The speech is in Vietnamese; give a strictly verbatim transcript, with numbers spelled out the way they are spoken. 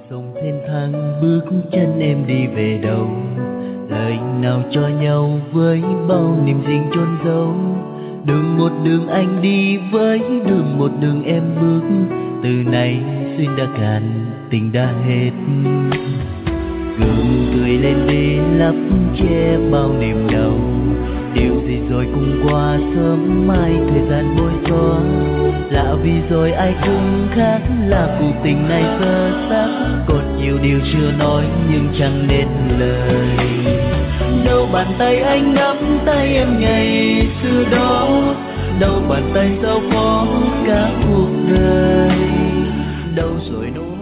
sông thênh thang bước chân em đi về đâu, lời nào cho nhau với bao niềm riêng chôn giấu. Đường một đường anh đi với đường một đường em bước, từ nay duyên đã cạn tình đã hết. Gượng cười lên để lấp che bao niềm đau, điều gì rồi cũng qua sớm mai thời gian bôi xóa. Lạ vì rồi ai cũng khác, là cuộc tình này sơ xác, còn nhiều điều chưa nói nhưng chẳng nên lời. Đâu bàn tay anh nắm tay em ngày xưa đó, đâu bàn tay giao phó cả cuộc đời. Đâu rồi nỗi